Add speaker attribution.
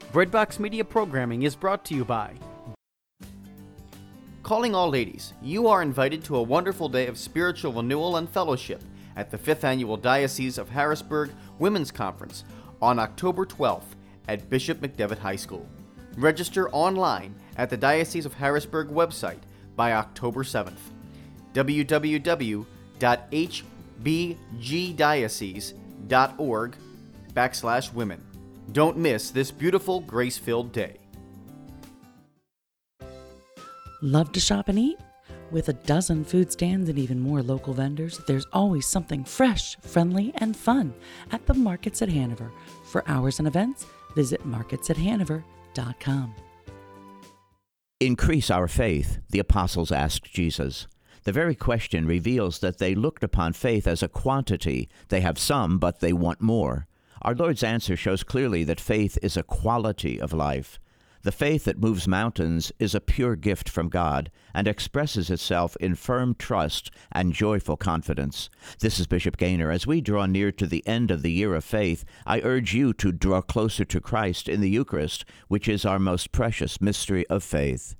Speaker 1: Breadbox Media programming is brought to you by Calling all ladies, you are invited to a wonderful day of spiritual renewal and fellowship at the 5th Annual Diocese of Harrisburg Women's Conference on October 12th at Bishop McDevitt High School. Register online at the Diocese of Harrisburg website by October 7th. www.hbgdiocese.org/women. Don't miss this beautiful, grace-filled day.
Speaker 2: Love to shop and eat? With a dozen food stands and even more local vendors, there's always something fresh, friendly, and fun at the Markets at Hanover. For hours and events, visit marketsathanover.com.
Speaker 3: Increase our faith, the apostles asked Jesus. The very question reveals that they looked upon faith as a quantity. They have some, but they want more. Our Lord's answer shows clearly that faith is a quality of life. The faith that moves mountains is a pure gift from God and expresses itself in firm trust and joyful confidence. This is Bishop Gaynor. As we draw near to the end of the year of faith, I urge you to draw closer to Christ in the Eucharist, which is our most precious mystery of faith.